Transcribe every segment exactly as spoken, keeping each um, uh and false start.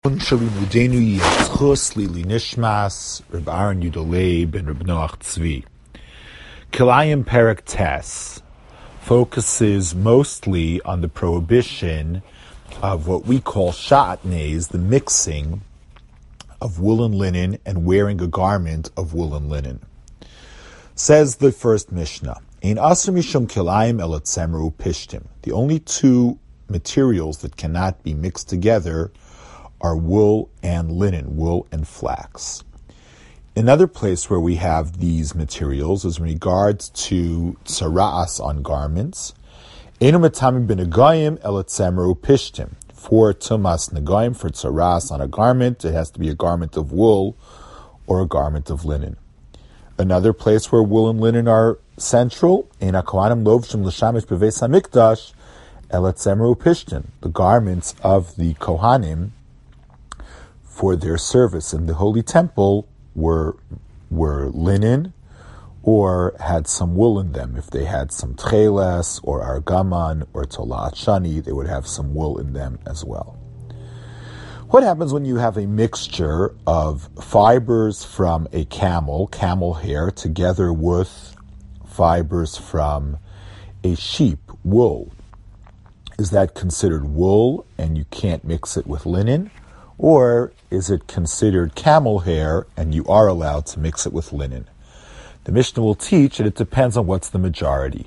Shalimudenu Yitzchus Lili Nishmas Reb Aaron Yudoleb and Reb Noach Tzvi. Kilayim Perek Tes focuses mostly on the prohibition of what we call shatnez, the mixing of woolen linen and wearing a garment of woolen linen. Says the first Mishnah, Ein asr mishum kilayim el tzemru pishtim. The only two materials that cannot be mixed together are wool and linen, wool and flax. Another place where we have these materials is in regards to tzara'as on garments. Einu metamim b'negayim el tzemru pishtim. For tumas negayim, for tzara'as on a garment, it has to be a garment of wool or a garment of linen. Another place where wool and linen are central, Ein hakohanim lovshim l'shamish b'veis hamikdash el tzemru pishtim. The garments of the kohanim for their service in the holy temple were were linen or had some wool in them. If they had some tcheles or argaman or tolat shani, they would have some wool in them as well. What happens when you have a mixture of fibers from a camel, camel hair, together with fibers from a sheep, wool? Is that considered wool and you can't mix it with linen? Or is it considered camel hair and you are allowed to mix it with linen? The Mishnah will teach that it depends on what's the majority.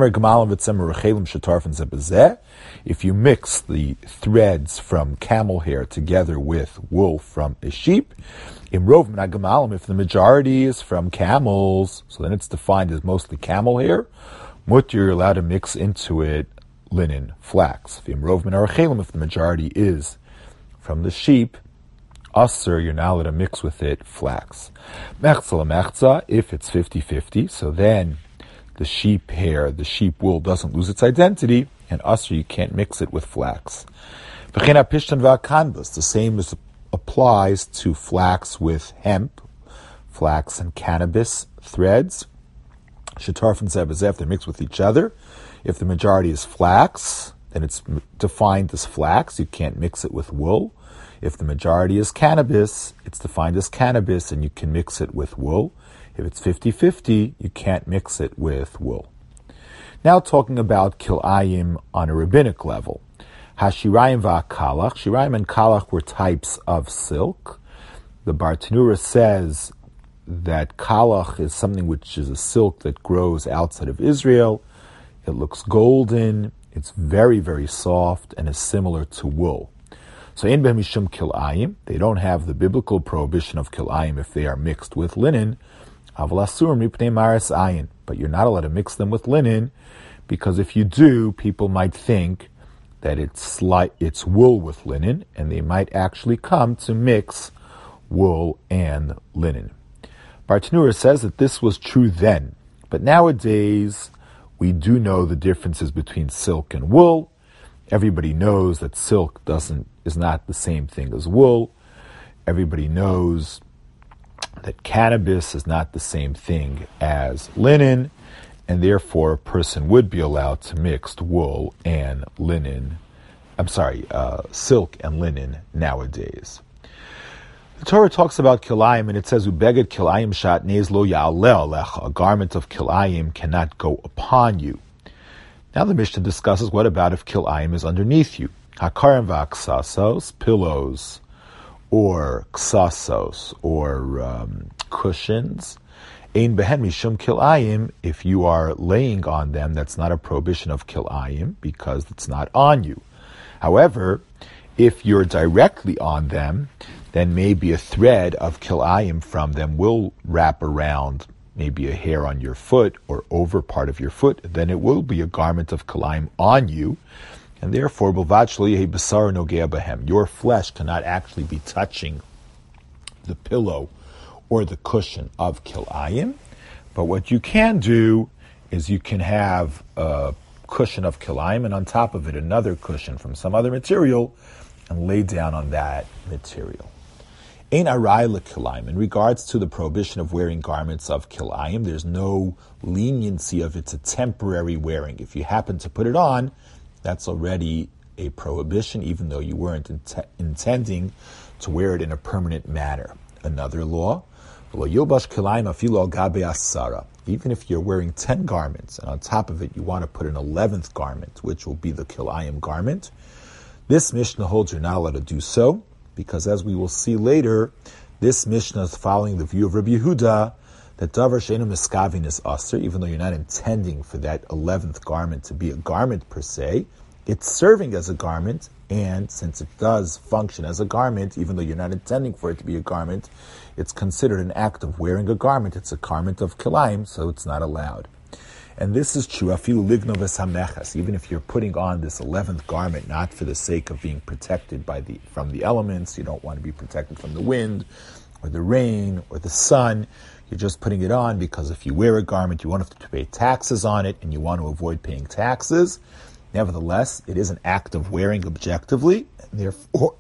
If you mix the threads from camel hair together with wool from a sheep, if the majority is from camels, so then it's defined as mostly camel hair, what you're allowed to mix into it linen, flax. If the majority is from the sheep, Asr, you're now allowed to mix with it flax. Mechza mechza, if it's fifty-fifty, so then the sheep hair, the sheep wool doesn't lose its identity, and Asr, you can't mix it with flax. The same is, applies to flax with hemp, flax and cannabis threads. Shetarf and zebazef, they mix with each other. If the majority is flax, then it's defined as flax. You can't mix it with wool. If the majority is cannabis, it's defined as cannabis, and you can mix it with wool. If it's fifty-fifty, you can't mix it with wool. Now talking about kilayim on a rabbinic level. Hashirayim va'kalach. Shirayim and kalach were types of silk. The Bartanura says that kalach is something which is a silk that grows outside of Israel. It looks golden. It's very, very soft and is similar to wool. So in behem mishum kilayim, they don't have the biblical prohibition of kilayim if they are mixed with linen. Aval asur mipnei maras ayin, but you're not allowed to mix them with linen because if you do, people might think that it's like it's wool with linen, and they might actually come to mix wool and linen. Bartanura says that this was true then, but nowadays we do know the differences between silk and wool. Everybody knows that silk doesn't is not the same thing as wool. Everybody knows that cannabis is not the same thing as linen, and therefore a person would be allowed to mix wool and linen. I'm sorry, uh, silk and linen nowadays. The Torah talks about kilayim, and it says, "Ubeged kilayim shatnez lo ya'aleh alecha." A garment of kilayim cannot go upon you. Now the Mishnah discusses what about if kilayim is underneath you. Hakarim va'ksasos, pillows, or ksasos, or um, cushions. Ein behen mishum kilayim. If you are laying on them, that's not a prohibition of kilayim because it's not on you. However, if you're directly on them, then maybe a thread of kilayim from them will wrap around maybe a hair on your foot or over part of your foot. Then it will be a garment of kilayim on you, and therefore your flesh cannot actually be touching the pillow or the cushion of kilayim. But what you can do is you can have a cushion of kilayim and on top of it another cushion from some other material and lay down on that material. Ein arai l'kilayim. In regards to the prohibition of wearing garments of kilayim, there's no leniency of it's a temporary wearing. If you happen to put it on, that's already a prohibition, even though you weren't int- intending to wear it in a permanent manner. Another law, even if you're wearing ten garments, and on top of it you want to put an eleventh garment, which will be the kilayim garment, this Mishnah holds you're not allowed to do so, because as we will see later, this Mishnah is following the view of Rabbi Yehuda, that davar she'eino miskavin is aser, even though you're not intending for that eleventh garment to be a garment per se, it's serving as a garment, and since it does function as a garment, even though you're not intending for it to be a garment, it's considered an act of wearing a garment. It's a garment of kilayim, so it's not allowed. And this is true, afilu ligno v'samechas, even if you're putting on this eleventh garment, not for the sake of being protected by the from the elements, you don't want to be protected from the wind, or the rain, or the sun, you're just putting it on because if you wear a garment, you won't have to pay taxes on it, and you want to avoid paying taxes. Nevertheless, it is an act of wearing objectively, and therefore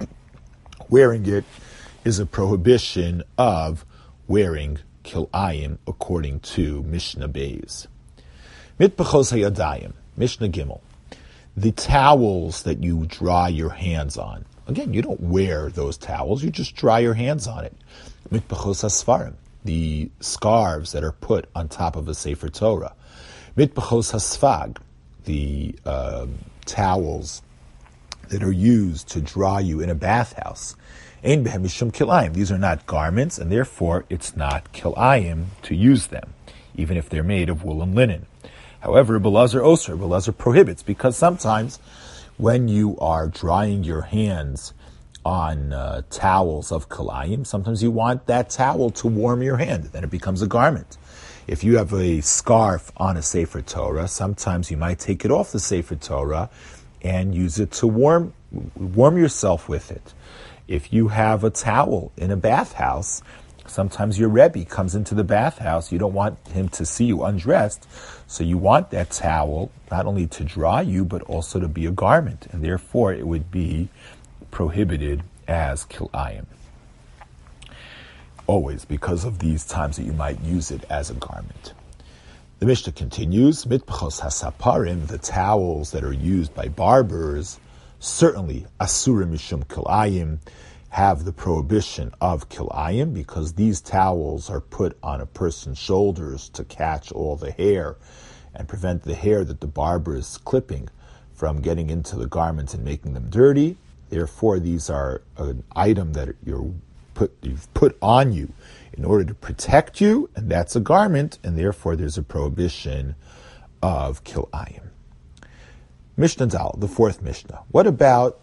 wearing it is a prohibition of wearing kilayim according to Mishnah Beis. Mitpachos hayadayim, Mishnah Gimel. The towels that you dry your hands on. Again, you don't wear those towels, you just dry your hands on it. Mitpachos hasfarim, the scarves that are put on top of a Sefer Torah. Mitpachos hasfag, the uh, towels that are used to dry you in a bathhouse. Ein behem mishum kilayim. These are not garments, and therefore it's not kilayim to use them, even if they're made of wool and linen. However, Belazar Osir, Belazar prohibits, because sometimes when you are drying your hands on uh, towels of kilayim, sometimes you want that towel to warm your hand, then it becomes a garment. If you have a scarf on a Sefer Torah, sometimes you might take it off the Sefer Torah and use it to warm warm yourself with it. If you have a towel in a bathhouse, sometimes your Rebbe comes into the bathhouse, you don't want him to see you undressed, so you want that towel not only to dry you, but also to be a garment, and therefore it would be prohibited as kilayim. Always, because of these times that you might use it as a garment. The Mishnah continues, mitpachos hasaparim, the towels that are used by barbers, certainly asurim mishum kilayim, have the prohibition of kilayim, because these towels are put on a person's shoulders to catch all the hair and prevent the hair that the barber is clipping from getting into the garments and making them dirty. Therefore, these are an item that you're Put, you've put on you in order to protect you, and that's a garment, and therefore there's a prohibition of kilayim. Mishnah Dal, the fourth Mishnah. What about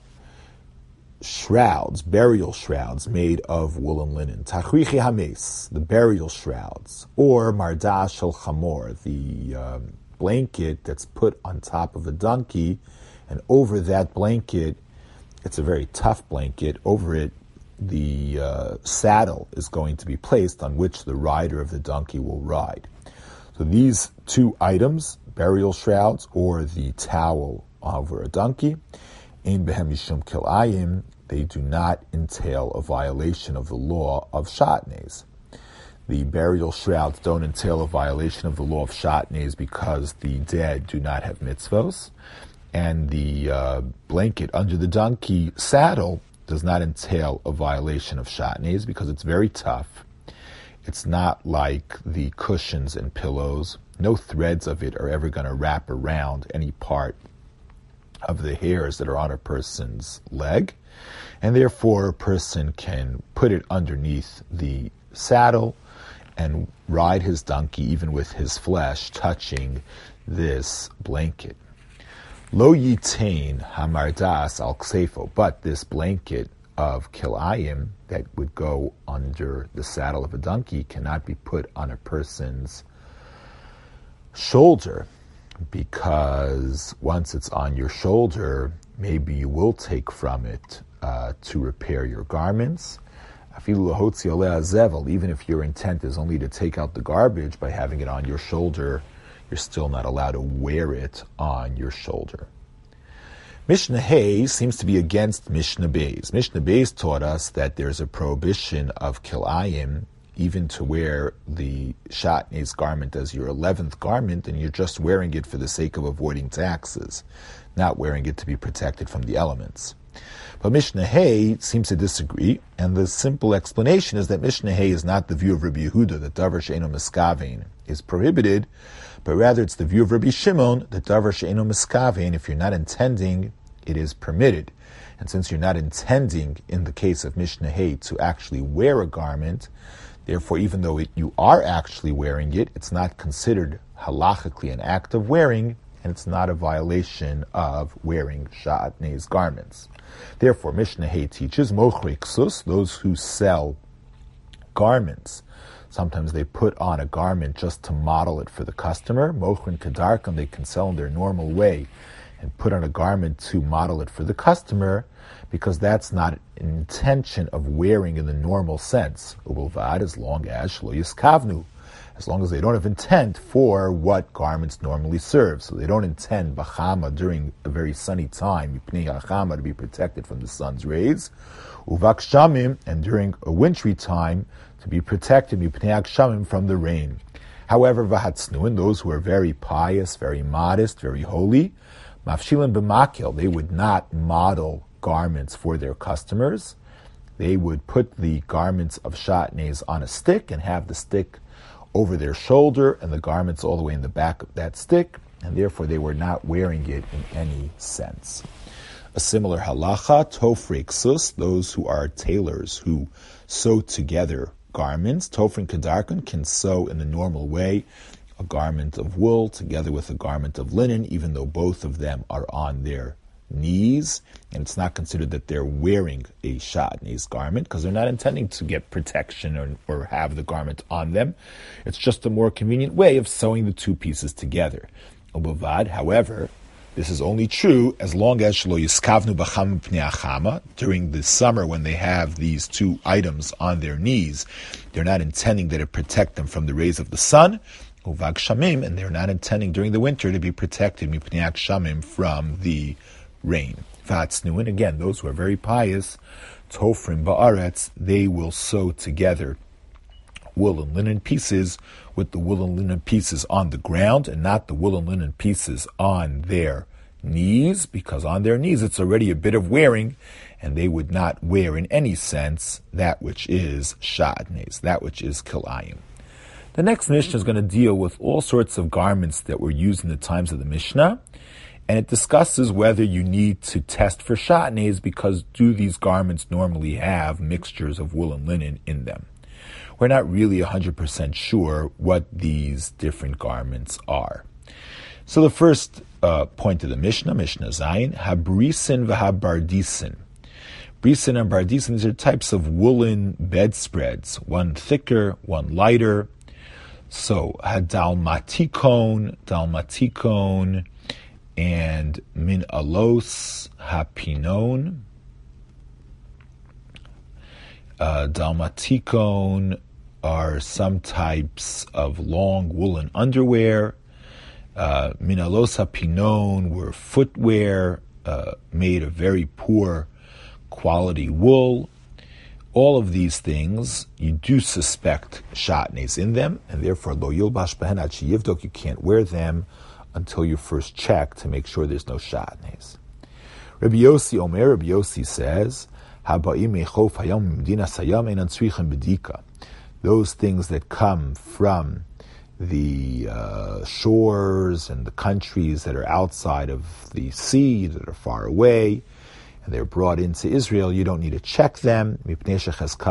shrouds, burial shrouds made of wool and linen? Tachrichi hames, the burial shrouds, or mardah shel chamor, the um, blanket that's put on top of a donkey, and over that blanket, it's a very tough blanket, over it the uh, saddle is going to be placed on which the rider of the donkey will ride. So these two items, burial shrouds or the towel over a donkey, ein behem mishum kilayim, they do not entail a violation of the law of shatnez. The burial shrouds don't entail a violation of the law of shatnez because the dead do not have mitzvos, and the uh, blanket under the donkey saddle does not entail a violation of shatnez because it's very tough. It's not like the cushions and pillows. No threads of it are ever going to wrap around any part of the hairs that are on a person's leg. And therefore, a person can put it underneath the saddle and ride his donkey even with his flesh touching this blanket. Lo yitain hamardas al ksefo, but this blanket of kilayim that would go under the saddle of a donkey cannot be put on a person's shoulder, because once it's on your shoulder, maybe you will take from it uh, to repair your garments. Even if your intent is only to take out the garbage by having it on your shoulder, you're still not allowed to wear it on your shoulder. Mishnah Hay seems to be against Mishnah Beis. Mishnah Beis taught us that there's a prohibition of kilayim even to wear the shatnez garment as your eleventh garment, and you're just wearing it for the sake of avoiding taxes, not wearing it to be protected from the elements. But Mishnah Hay seems to disagree, and the simple explanation is that Mishnah Hay is not the view of Rabbi Yehuda that davar she'eno miskavein is prohibited, but rather it's the view of Rabbi Shimon that davar she'eno miskavein, if you're not intending, it is permitted. And since you're not intending, in the case of Mishnah Hay, to actually wear a garment, therefore, even though it, you are actually wearing it, it's not considered halachically an act of wearing, and it's not a violation of wearing shatnez garments. Therefore, Mishnah Hay teaches mochri ksus, those who sell garments. Sometimes they put on a garment just to model it for the customer. Mochrin kedarkan, they can sell in their normal way and put on a garment to model it for the customer, because that's not an intention of wearing in the normal sense. Ubulvad, as long as shlo yiskavnu, as long as they don't have intent for what garments normally serve. So they don't intend bachama during a very sunny time, mipnei hachama, to be protected from the sun's rays, uvak shamim, and during a wintry time to be protected mipnei shamim, from the rain. However, vahatznuin, those who are very pious, very modest, very holy, mafshilin b'makil, they would not model garments for their customers. They would put the garments of shatnez on a stick and have the stick over their shoulder and the garments all the way in the back of that stick, and therefore they were not wearing it in any sense. A similar halacha, tofrei ksus, those who are tailors who sew together garments. Tofrin kedarkan, can sew in the normal way a garment of wool together with a garment of linen, even though both of them are on their knees, and it's not considered that they're wearing a shatnez garment because they're not intending to get protection or, or have the garment on them. It's just a more convenient way of sewing the two pieces together. Ubavad, however, this is only true as long as shelo yiskavnu b'cham pnei achama, during the summer when they have these two items on their knees, they're not intending that it protect them from the rays of the sun. Uvak shamim, and they're not intending during the winter to be protected mipnei shamim, from the rain. Vatznu, and again, those who are very pious, tofrim ba'aretz, they will sew together wool and linen pieces with the wool and linen pieces on the ground, and not the wool and linen pieces on their knees, because on their knees it's already a bit of wearing, and they would not wear in any sense that which is shatnez, that which is kilayim. The next Mishnah is going to deal with all sorts of garments that were used in the times of the Mishnah, and it discusses whether you need to test for shatnez, because do these garments normally have mixtures of wool and linen in them? We're not really one hundred percent sure what these different garments are. So the first uh, point of the Mishnah, Mishnah Zayin, habrisin v'habardisin. Brisin and bardisin, these are types of woolen bedspreads, one thicker, one lighter. So, hadalmatikon, dalmatikon, and min alos hapinon. Uh, dalmatikon are some types of long woolen underwear. Uh, min alos hapinon were footwear uh, made of very poor quality wool. All of these things, you do suspect shatnez in them, and therefore, lo yilbash behen ad sheyivdok, you can't wear them until you first check to make sure there's no shatnez. Rabbi Yossi Omer, Rabbi Yossi says, haba'im mechof hayam mimdinas hayam einan tzrichem bedika. Those things that come from the uh, shores and the countries that are outside of the sea, that are far away, and they're brought into Israel, you don't need to check them, because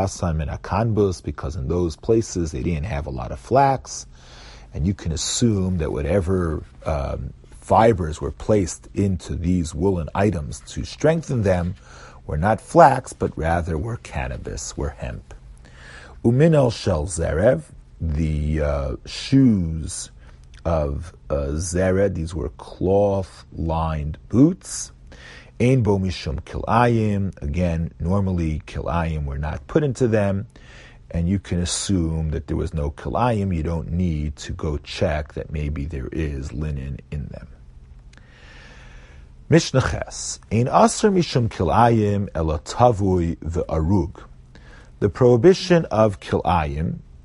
in those places they didn't have a lot of flax, and you can assume that whatever um, fibers were placed into these woolen items to strengthen them were not flax, but rather were cannabis, were hemp. Uminel shel zerev, the uh, shoes of uh, zered, these were cloth-lined boots. Ein bo mishum kilayim. Again, normally kilayim were not put into them, and you can assume that there was no kilayim. You don't need to go check that maybe there is linen in them. Mishnah Ches. Ein aser mishum kilayim ela tavui ve'arug. The prohibition of kilayim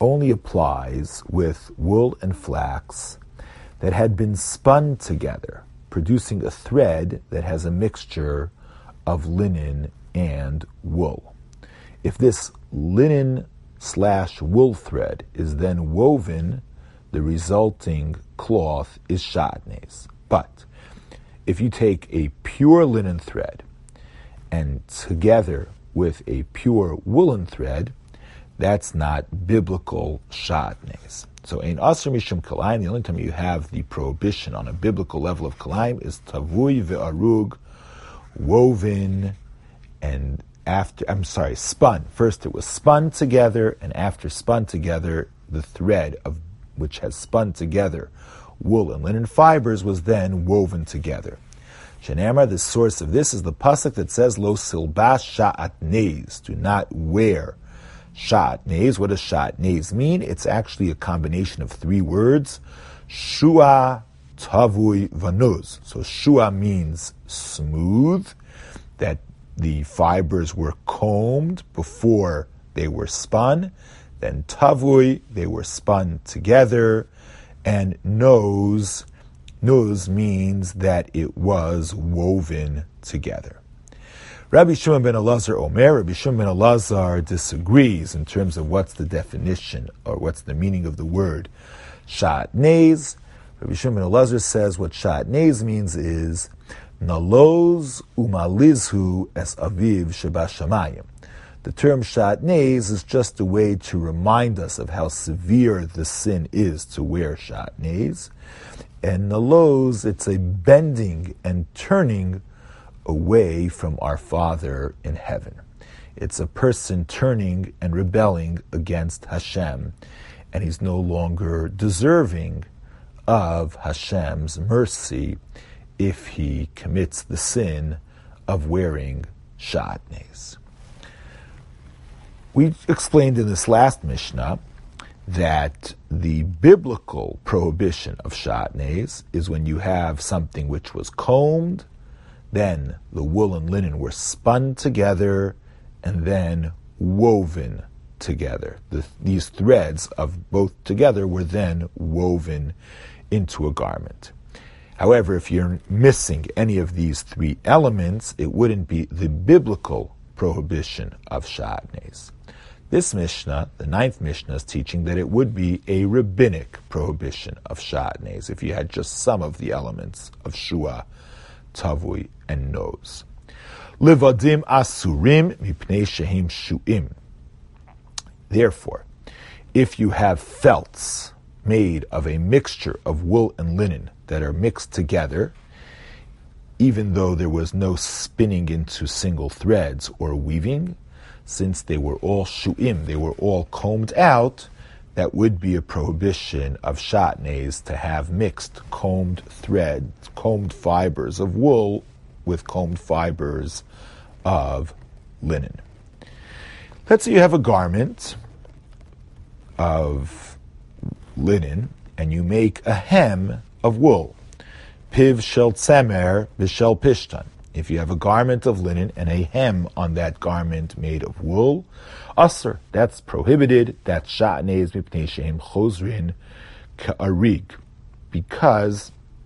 only applies with wool and flax that had been spun together, producing a thread that has a mixture of linen and wool. If this linen slash wool thread is then woven, the resulting cloth is shatnez. But if you take a pure linen thread and together with a pure woolen thread, that's not biblical shatnez. So ein asr mishum kalaim, the only time you have the prohibition on a biblical level of kalaim is tavui ve'arug, woven and after, I'm sorry, spun. First it was spun together, and after spun together, the thread of which has spun together wool and linen fibers was then woven together. Shenamar, the source of this is the pasuk that says, Lo silbash sha'atnez, do not wear sha'atnez. What does sha'atnez mean? It's actually a combination of three words, shua, tavui, vanuz. So shua means smooth, that the fibers were combed before they were spun. Then tavui, they were spun together. And nose, nose means that it was woven together. Rabbi Shimon ben Elazar Omer, Rabbi Shimon ben Elazar disagrees in terms of what's the definition or what's the meaning of the word shatnez. Rabbi Shimon ben Elazar says what shatnez means is Naloz umalizhu es aviv shebashamayim. The term shatnez is just a way to remind us of how severe the sin is to wear shatnez. And naloz, it's a bending and turning away from our Father in heaven. It's a person turning and rebelling against Hashem, and he's no longer deserving of Hashem's mercy if he commits the sin of wearing shatnez. We explained in this last Mishnah that the biblical prohibition of shatnez is when you have something which was combed, then the wool and linen were spun together, and then woven together. The, these threads of both together were then woven into a garment. However, if you're missing any of these three elements, it wouldn't be the biblical prohibition of shatnez. This Mishnah, the ninth Mishnah, is teaching that it would be a rabbinic prohibition of shatnez if you had just some of the elements of shua, tavui, and nose. Livadim asurim mipnei shehim shu'im. Therefore, if you have felts made of a mixture of wool and linen that are mixed together, even though there was no spinning into single threads or weaving, since they were all shu'im, they were all combed out, that would be a prohibition of shatnez to have mixed combed threads, combed fibers of wool with combed fibers of linen. Let's say you have a garment of linen and you make a hem of wool. Piv shel tzemer b'shel pishtan. If you have a garment of linen and a hem on that garment made of wool, asr, that's prohibited. That's shatnez mipnei shehem chozrin ka'arig, because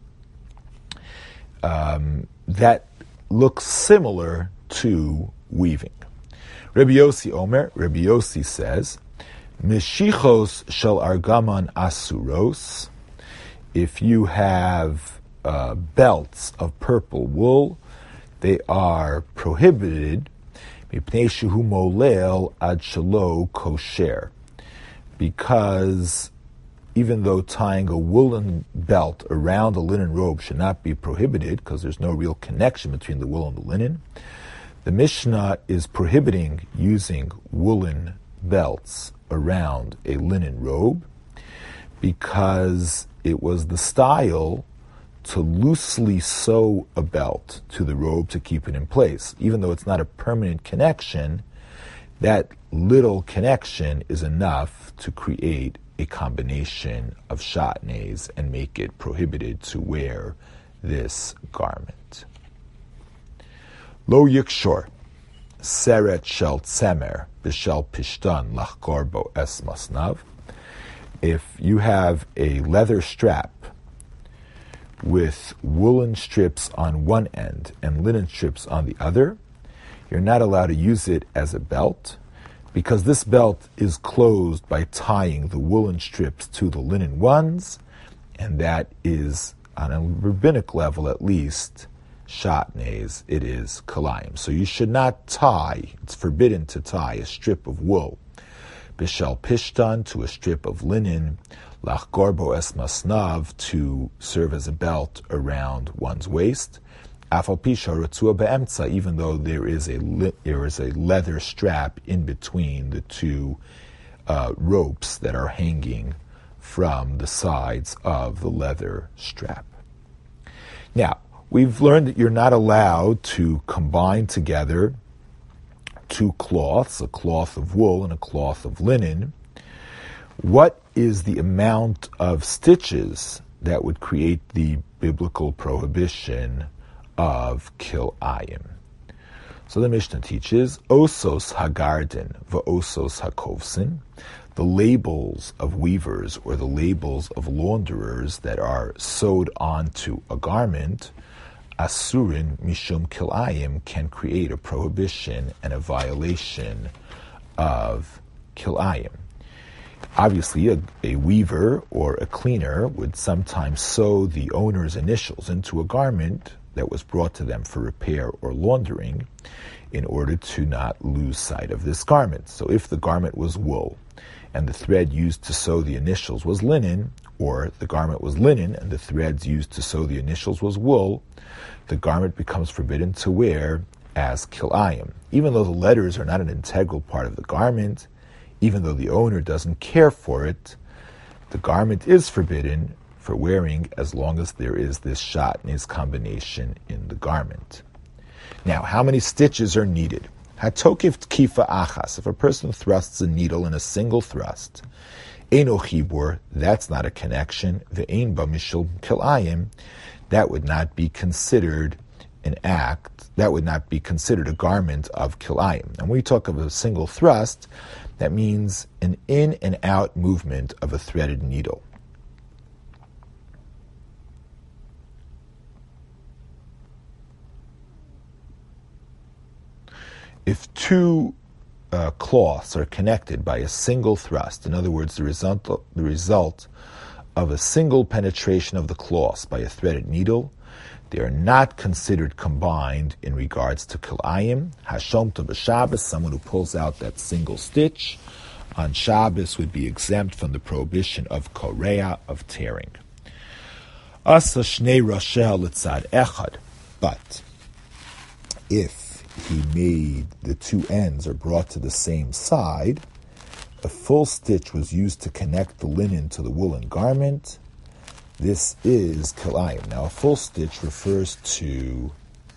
um, that looks similar to weaving. Rabbi Yossi Omer, Rabbi Yossi says, Mishichos shel argaman asuros. If you have uh, belts of purple wool, they are prohibited, mipnei shehu molel ad shelo kosher, because even though tying a woolen belt around a linen robe should not be prohibited, because there's no real connection between the wool and the linen, the Mishnah is prohibiting using woolen belts around a linen robe because it was the style to loosely sew a belt to the robe to keep it in place. Even though it's not a permanent connection, that little connection is enough to create a combination of shatnez and make it prohibited to wear this garment. Lo yikshor seret shel tzemer b'shel pishtan lachkor bo es masnav. if you have a leather strap with woolen strips on one end and linen strips on the other, you're not allowed to use it as a belt, because this belt is closed by tying the woolen strips to the linen ones, and that is, on a rabbinic level at least, shatnez, it is kalayim. So you should not tie, it's forbidden to tie a strip of wool, bishal pishtan, to a strip of linen, lach gorbo es masnav, to serve as a belt around one's waist, afal pisha ratzua be'emtza, even though there is a li- there is a leather strap in between the two uh, ropes that are hanging from the sides of the leather strap. Now, we've learned that you're not allowed to combine together two cloths, a cloth of wool and a cloth of linen. What is the amount of stitches that would create the biblical prohibition of kilayim? So the Mishnah teaches, osos hagardin v'osos hakovsin, the labels of weavers or the labels of launderers that are sewed onto a garment, asurin mishum kilayim, can create a prohibition and a violation of kilayim. Obviously, a, a weaver or a cleaner would sometimes sew the owner's initials into a garment that was brought to them for repair or laundering in order to not lose sight of this garment. So if the garment was wool and the thread used to sew the initials was linen, or the garment was linen and the threads used to sew the initials was wool, the garment becomes forbidden to wear as kilayim. Even though the letters are not an integral part of the garment, even though the owner doesn't care for it, the garment is forbidden for wearing as long as there is this shatnez combination in the garment. Now, how many stitches are needed? Hatokif tkifa achas, if a person thrusts a needle in a single thrust, eino chibur, that's not a connection, ve'ein ba mishul kilayim, that would not be considered an act, that would not be considered a garment of kilayim. And when we talk of a single thrust, that means an in and out movement of a threaded needle. If two uh, cloths are connected by a single thrust, in other words, the result, the result of a single penetration of the cloths by a threaded needle, they are not considered combined in regards to kilayim. Hashom to b'Shabbos, someone who pulls out that single stitch on Shabbos would be exempt from the prohibition of korea, of tearing. Asa shnei rosheh litzad echad, but if he made the two ends are brought to the same side, a full stitch was used to connect the linen to the woolen garment, this is kilayim. Now, a full stitch refers to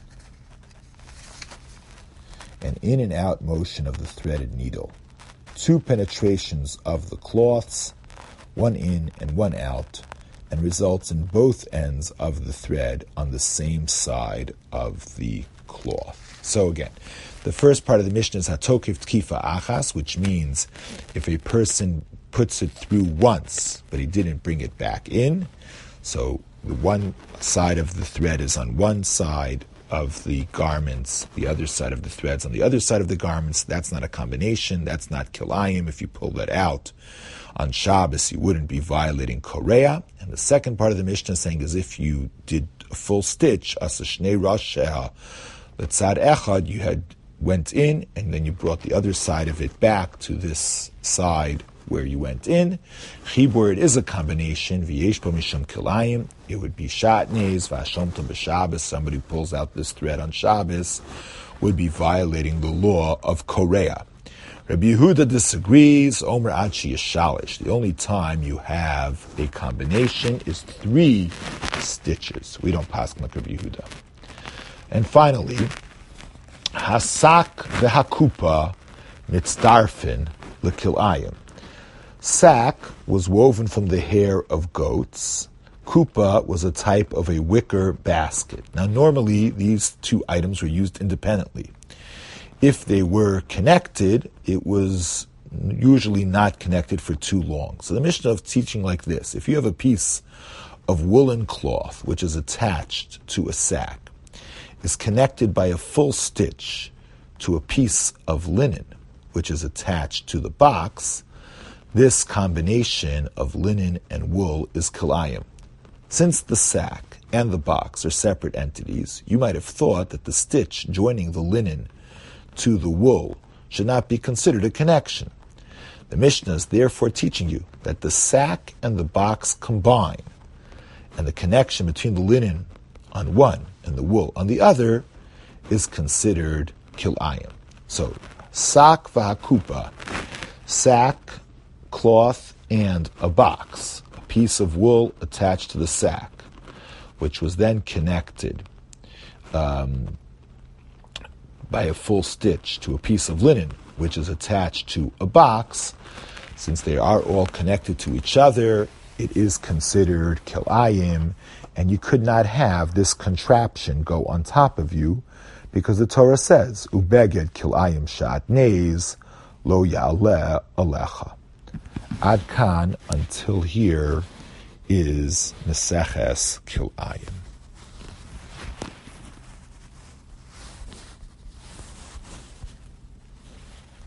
an in and out motion of the threaded needle. Two penetrations of the cloths, one in and one out, and results in both ends of the thread on the same side of the cloth. So again, the first part of the Mishnah is hatokif tkifa achas, which means if a person puts it through once, but he didn't bring it back in, so the one side of the thread is on one side of the garments, the other side of the threads on the other side of the garments, that's not a combination, that's not kilayim. If you pull that out on Shabbos, you wouldn't be violating korea. And the second part of the Mishnah is saying is if you did a full stitch, asa shnei rosheh litzad echad, you had went in and then you brought the other side of it back to this side where you went in. Chibur, it is a combination. V'yesh bo mishum kilayim, it would be shatnez. V'ashom to b'Shabbos, somebody who pulls out this thread on Shabbos would be violating the law of korea. Rabbi Yehuda disagrees. Omer achi yishalish. The only time you have a combination is three stitches. We don't pass like Rabbi Yehuda. And finally, hasak v'hakupa mitzdarfin l'kilayim. Sack was woven from the hair of goats. Kupa was a type of a wicker basket. Now, normally, these two items were used independently. If they were connected, it was usually not connected for too long. So the Mishnah is teaching like this. If you have a piece of woolen cloth which is attached to a sack, is connected by a full stitch to a piece of linen which is attached to the box, this combination of linen and wool is kilayim. Since the sack and the box are separate entities, you might have thought that the stitch joining the linen to the wool should not be considered a connection. The Mishnah is therefore teaching you that the sack and the box combine, and the connection between the linen on one and the wool on the other is considered kilayim. So, sak v'hakupa, sack, cloth, and a box, a piece of wool attached to the sack, which was then connected um, by a full stitch to a piece of linen, which is attached to a box. Since they are all connected to each other, it is considered kilayim, and you could not have this contraption go on top of you, because the Torah says, Ubeged kilayim shatnez lo ya'aleh alecha. Ad kan, until here, is Meseches Kilayim.